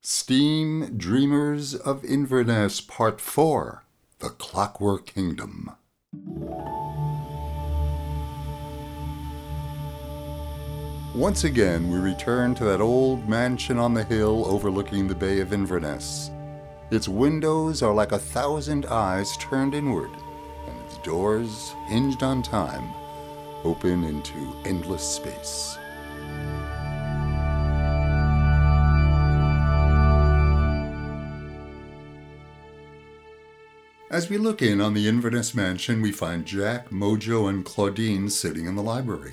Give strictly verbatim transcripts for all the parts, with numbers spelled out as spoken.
Steam Dreamers of Inverness Part four, The Clockwork Kingdom. Once again, we return to that old mansion on the hill overlooking the Bay of Inverness. Its windows are like a thousand eyes turned inward, and its doors, hinged on time, open into endless space. As we look in on the Inverness mansion, we find Jack, Mojo, and Claudine sitting in the library.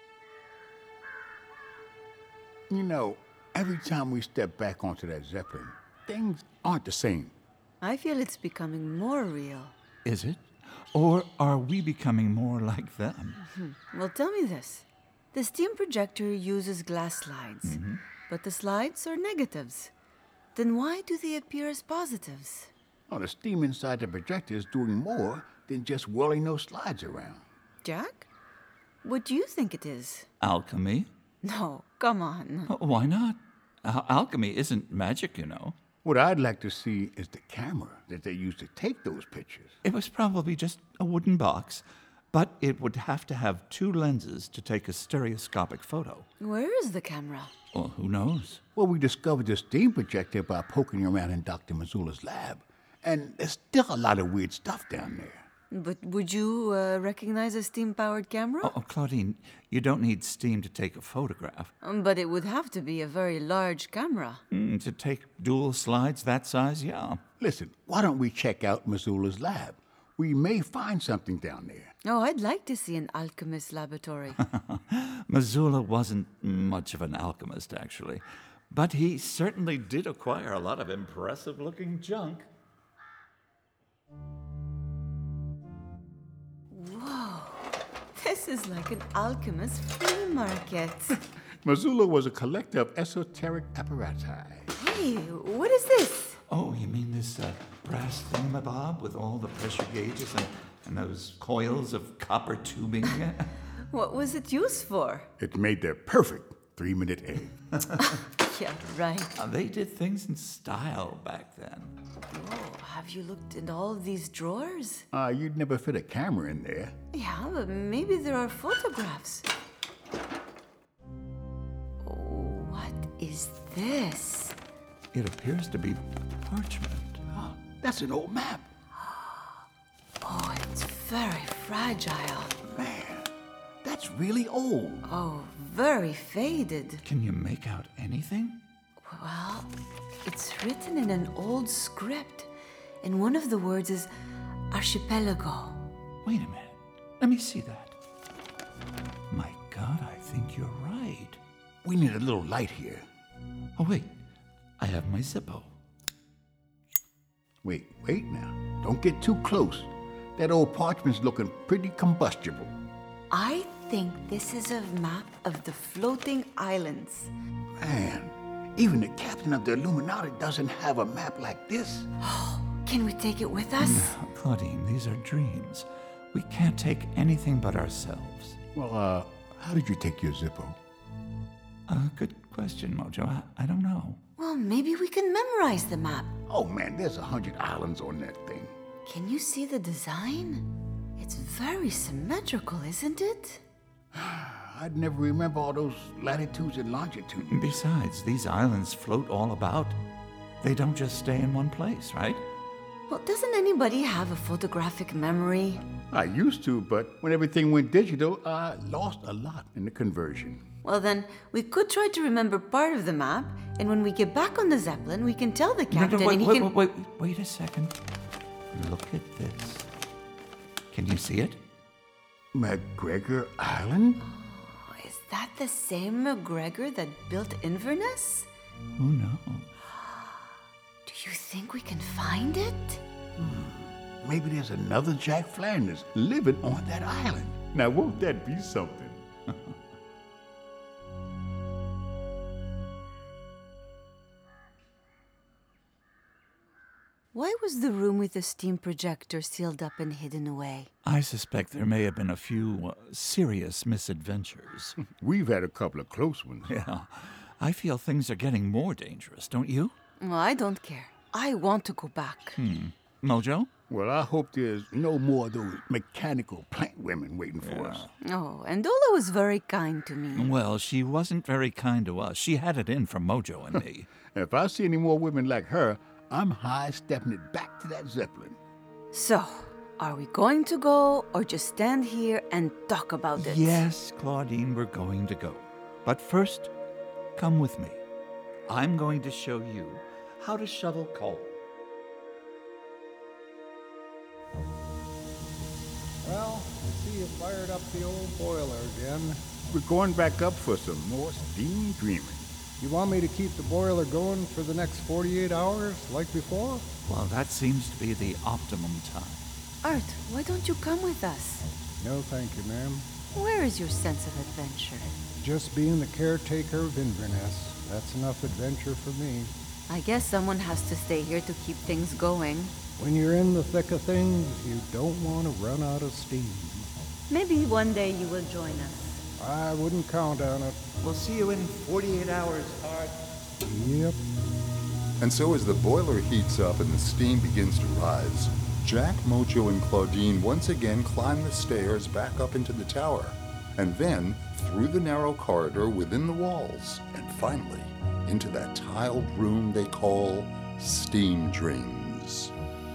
You know, every time we step back onto that Zeppelin, things aren't the same. I feel it's becoming more real. Is it? Or are we becoming more like them? Mm-hmm. Well, tell me this. The steam projector uses glass slides, mm-hmm. but the slides are negatives. Then why do they appear as positives? Oh, the steam inside the projector is doing more than just whirling those slides around. Jack? What do you think it is? Alchemy? No, come on. Uh, why not? Al- alchemy isn't magic, you know. What I'd like to see is the camera that they used to take those pictures. It was probably just a wooden box, but it would have to have two lenses to take a stereoscopic photo. Where is the camera? Well, who knows? Well, we discovered the steam projector by poking around in Doctor Missoula's lab. And there's still a lot of weird stuff down there. But would you uh, recognize a steam-powered camera? Oh, oh, Claudine, you don't need steam to take a photograph. Um, but it would have to be a very large camera. Mm, to take dual slides that size, yeah. Listen, why don't we check out Missoula's lab? We may find something down there. Oh, I'd like to see an alchemist laboratory. Missoula wasn't much of an alchemist, actually. But he certainly did acquire a lot of impressive-looking junk. Whoa, this is like an alchemist flea market. Missoula was a collector of esoteric apparatus. Hey, what is this? Oh, you mean this uh, brass thingamabob with all the pressure gauges and, and those coils of copper tubing? What was it used for? It made the perfect three-minute egg. Yeah, right. Uh, they did things in style back then. Whoa, have you looked in all of these drawers? Uh, you'd never fit a camera in there. Yeah, but maybe there are photographs. Oh, what is this? It appears to be parchment. Oh, that's an old map. Oh, it's very fragile. Man, that's really old. Oh, very faded. Can you make out anything? Well, it's written in an old script, and one of the words is archipelago. Wait a minute. Let me see that. My God, I think you're right. We need a little light here. Oh, wait. I have my Zippo. Wait, wait now. Don't get too close. That old parchment's looking pretty combustible. I think this is a map of the floating islands. Man, even the captain of the Illuminati doesn't have a map like this. Can we take it with us? No, Claudine, these are dreams. We can't take anything but ourselves. Well, uh, how did you take your Zippo? Uh, good question, Mojo. I, I don't know. Well, maybe we can memorize the map. Oh, man, there's a hundred islands on that thing. Can you see the design? It's very symmetrical, isn't it? I'd never remember all those latitudes and longitudes. Besides, these islands float all about. They don't just stay in one place, right? Well, doesn't anybody have a photographic memory? I used to, but when everything went digital, I lost a lot in the conversion. Well, then, we could try to remember part of the map, and when we get back on the Zeppelin, we can tell the captain no, no, wait, and he wait, can... Wait, wait, wait a second. Look at this. Can you see it? McGregor Island? Oh, is that the same McGregor that built Inverness? Who knows? Do you think we can find it? Hmm. Maybe there's another Jack Flanders living on that island. Now, won't that be something? Why was the room with the steam projector sealed up and hidden away? I suspect there may have been a few uh, serious misadventures. We've had a couple of close ones. Yeah. I feel things are getting more dangerous, don't you? Oh, I don't care. I want to go back. Mojo? Well, I hope there's no more of those mechanical plant women waiting for us. Oh, and Dola was very kind to me. Well, she wasn't very kind to us. She had it in for Mojo and me. If I see any more women like her, I'm high-stepping it back to that Zeppelin. So, are we going to go or just stand here and talk about it? Yes, Claudine, we're going to go. But first, come with me. I'm going to show you how to shovel coal. Well, I see you fired up the old boiler again. We're going back up for some more steam dreaming. You want me to keep the boiler going for the next forty-eight hours, like before? Well, that seems to be the optimum time. Art, why don't you come with us? No, thank you, ma'am. Where is your sense of adventure? Just being the caretaker of Inverness. That's enough adventure for me. I guess someone has to stay here to keep things going. When you're in the thick of things, you don't want to run out of steam. Maybe one day you will join us. I wouldn't count on it. We'll see you in forty-eight hours, Art. Yep. And so as the boiler heats up and the steam begins to rise, Jack, Mojo, and Claudine once again climb the stairs back up into the tower, and then through the narrow corridor within the walls, and finally into that tiled room they call Steam Dreams.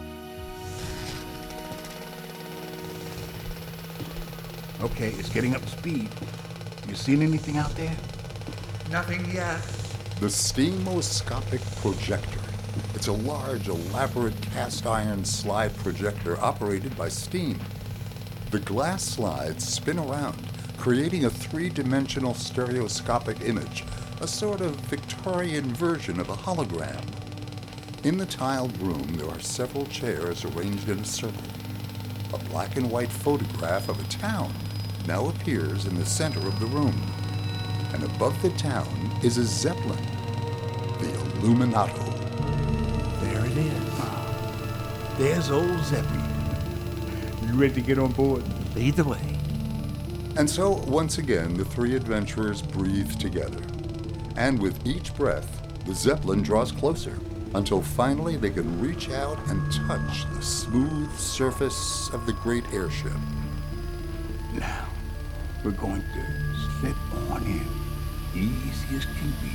Okay, it's getting up to speed. You seen anything out there? Nothing yet. The Steamoscopic Projector. It's a large, elaborate cast iron slide projector operated by steam. The glass slides spin around, creating a three-dimensional stereoscopic image, a sort of Victorian version of a hologram. In the tiled room, there are several chairs arranged in a circle. A black and white photograph of a town now appears in the center of the room. And above the town is a Zeppelin, the Illuminato. There it is. There's old Zeppy. You ready to get on board? Lead the way. And so, once again, the three adventurers breathe together. And with each breath, the Zeppelin draws closer, until finally they can reach out and touch the smooth surface of the great airship. Now, we're going to slip on in, easy as can be.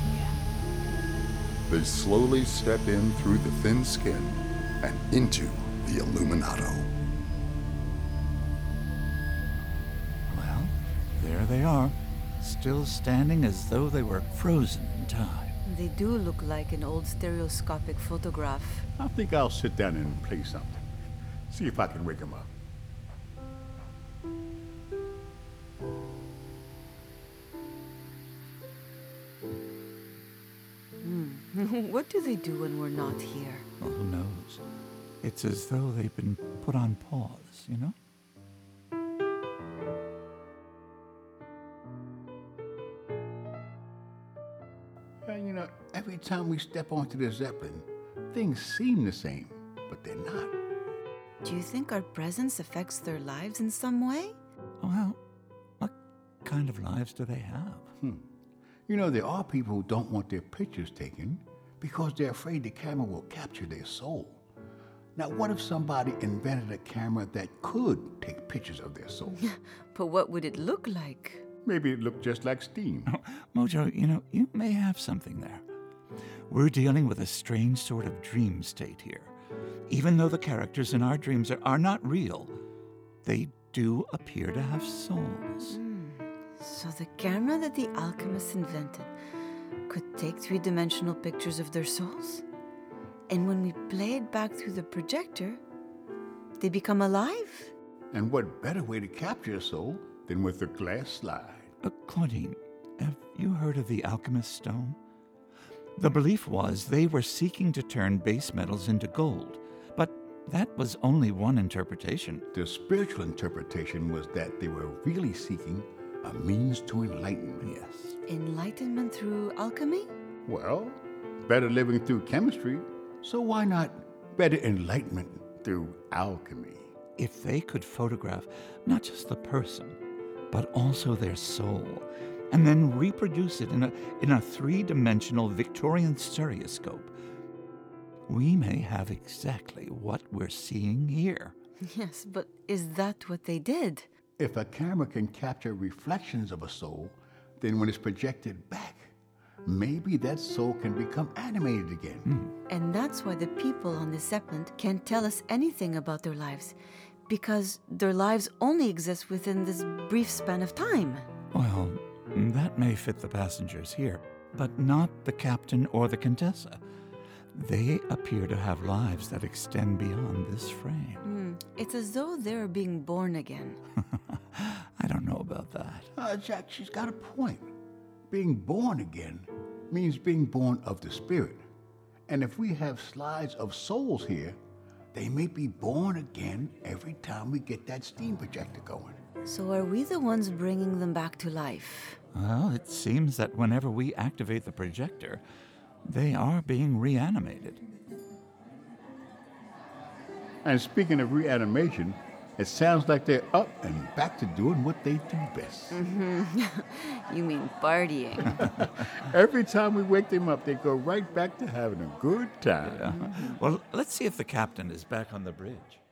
They slowly step in through the thin skin and into the Illuminato. Well, there they are, still standing as though they were frozen in time. They do look like an old stereoscopic photograph. I think I'll sit down and play something. See if I can wake him up. What do they do when we're not here? Well, who knows? It's as though they've been put on pause, you know? Well, you know, every time we step onto the Zeppelin, things seem the same, but they're not. Do you think our presence affects their lives in some way? Well, what kind of lives do they have? You know, there are people who don't want their pictures taken because they're afraid the camera will capture their soul. Now, what if somebody invented a camera that could take pictures of their soul? But what would it look like? Maybe it looked just like steam. Mojo, you know, you may have something there. We're dealing with a strange sort of dream state here. Even though the characters in our dreams are, are not real, they do appear to have souls. So the camera that the alchemists invented could take three-dimensional pictures of their souls? And when we play it back through the projector, they become alive? And what better way to capture a soul than with a glass slide? Uh, Claudine, have you heard of the alchemist's stone? The belief was they were seeking to turn base metals into gold, but that was only one interpretation. The spiritual interpretation was that they were really seeking a means to enlightenment. Yes. Enlightenment through alchemy? Well, better living through chemistry, so why not better enlightenment through alchemy? If they could photograph not just the person, but also their soul, and then reproduce it in a, in a three-dimensional Victorian stereoscope, we may have exactly what we're seeing here. Yes, but is that what they did? If a camera can capture reflections of a soul, then when it's projected back, maybe that soul can become animated again. Mm. And that's why the people on the Zeppelin can't tell us anything about their lives, because their lives only exist within this brief span of time. Well, that may fit the passengers here, but not the captain or the Contessa. They appear to have lives that extend beyond this frame. Mm. It's as though they're being born again. I don't know about that. Uh, Jack, she's got a point. Being born again means being born of the Spirit. And if we have slides of souls here, they may be born again every time we get that steam projector going. So are we the ones bringing them back to life? Well, it seems that whenever we activate the projector, they are being reanimated. And speaking of reanimation, it sounds like they're up and back to doing what they do best. You mean partying? Every time we wake them up, they go right back to having a good time. Yeah. Well, let's see if the captain is back on the bridge.